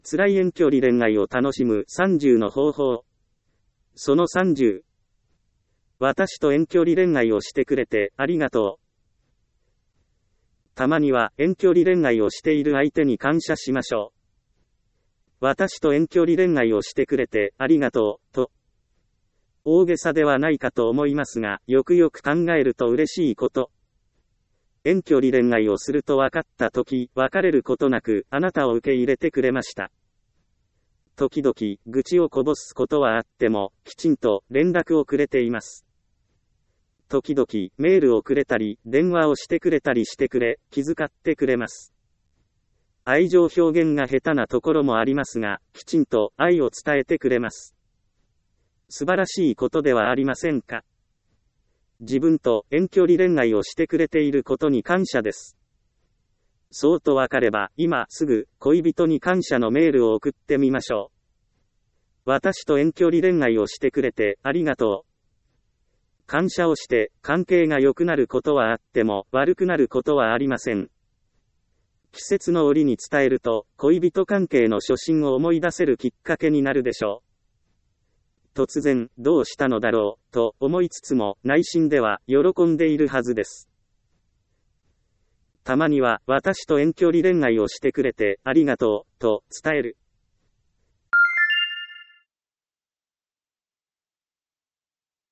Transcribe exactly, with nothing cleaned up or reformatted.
辛い遠距離恋愛を楽しむさんじゅうの方法。そのさんじゅう。私と遠距離恋愛をしてくれてありがとう。たまには遠距離恋愛をしている相手に感謝しましょう。私と遠距離恋愛をしてくれてありがとう、と。大げさではないかと思いますが、よくよく考えると嬉しいこと。遠距離恋愛をすると分かったとき、別れることなく、あなたを受け入れてくれました。時々、愚痴をこぼすことはあっても、きちんと連絡をくれています。時々、メールをくれたり、電話をしてくれたりしてくれ、気遣ってくれます。愛情表現が下手なところもありますが、きちんと愛を伝えてくれます。素晴らしいことではありませんか。自分と遠距離恋愛をしてくれていることに感謝です。そうとわかれば、今すぐ恋人に感謝のメールを送ってみましょう。私と遠距離恋愛をしてくれてありがとう。感謝をして関係が良くなることはあっても悪くなることはありません。季節の折に伝えると恋人関係の初心を思い出せるきっかけになるでしょう。突然、どうしたのだろう、と思いつつも、内心では、喜んでいるはずです。たまには、私と遠距離恋愛をしてくれて、ありがとう、と伝える。